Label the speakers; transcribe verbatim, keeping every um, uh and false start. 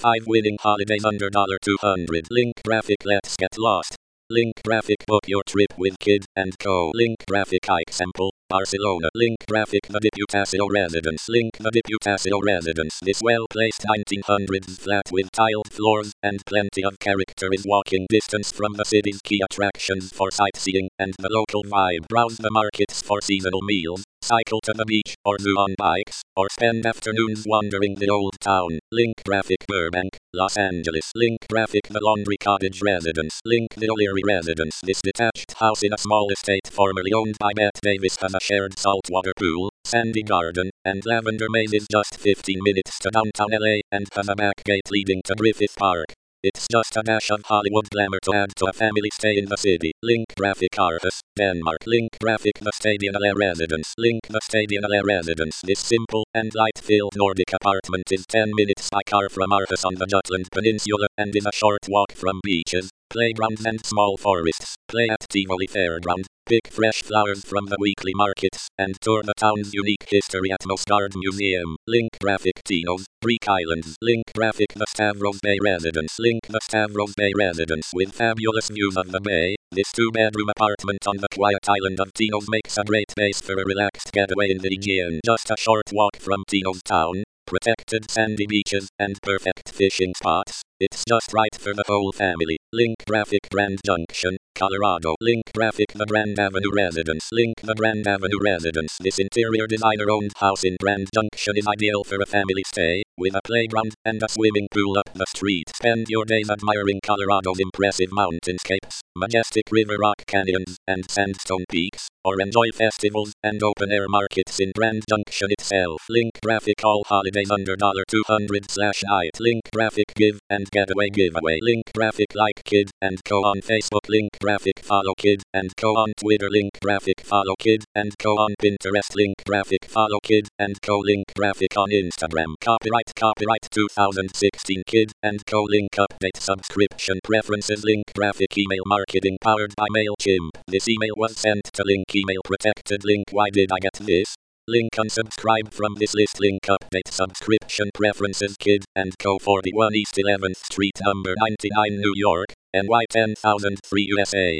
Speaker 1: five winning holidays under two hundred. Link graphic let's get lost. Link graphic book your trip with Kid and Co. Link graphic example. Barcelona. Link graphic the Diputació residence. Link the Diputació residence. This well-placed nineteen hundreds flat with tiled floors and plenty of character is walking distance from the city's key attractions for sightseeing and the local vibe. Browse the markets for seasonal meals, cycle to the beach or zoo on bikes, or spend afternoons wandering the old town. Link graphic Burbank, Los Angeles. Link graphic the Laundry Cottage residence. Link the O'Leary residence. This detached house in a small estate formerly owned by Bette Davis has a shared saltwater pool, sandy garden, and lavender maze is just fifteen minutes to downtown L A and has a back gate leading to Griffith Park. It's just a dash of Hollywood glamour to add to a family stay in the city. Link graphic Aarhus, Denmark. Link graphic the Stadionale residence. Link the Stadionale residence. This simple and light-filled Nordic apartment is ten minutes by car from Aarhus on the Jutland Peninsula and is a short walk from beaches, playgrounds and small forests. Play at Tivoli Fairground, pick fresh flowers from the weekly markets, and tour the town's unique history at Mosgard Museum. Link graphic Tinos, Greek Islands. Link graphic the Stavros Bay residence. Link the Stavros Bay residence with fabulous views of the bay. This two-bedroom apartment on the quiet island of Tinos makes a great base for a relaxed getaway in the Aegean. Just a short walk from Tinos town, protected sandy beaches, and perfect fishing spots. It's just right for the whole family. Link graphic Grand Junction, Colorado. Link graphic the Grand Avenue residence. Link the Grand Avenue residence. This interior designer-owned house in Grand Junction is ideal for a family stay, with a playground and a swimming pool up the street. Spend your days admiring Colorado's impressive mountainscapes, majestic river rock canyons, and sandstone peaks, or enjoy festivals and open-air markets in Grand Junction itself. Link graphic all holidays under two hundred slash night. Link graphic give and getaway giveaway. Link graphic like Kid and Co on Facebook. Link graphic follow Kid and Co on Twitter. Link graphic follow Kid and Co on Pinterest. Link graphic follow Kid and Co. Link graphic on Instagram. Copyright Copyright twenty sixteen Kid and Co. Link update subscription preferences. Link graphic email marketing powered by MailChimp. This email was sent to Link email protected. Link why did I get this? Link unsubscribe from this list. Link update subscription preferences. Kid and Co. forty-one East eleventh Street number ninety-nine New York, N Y ten thousand three U S A.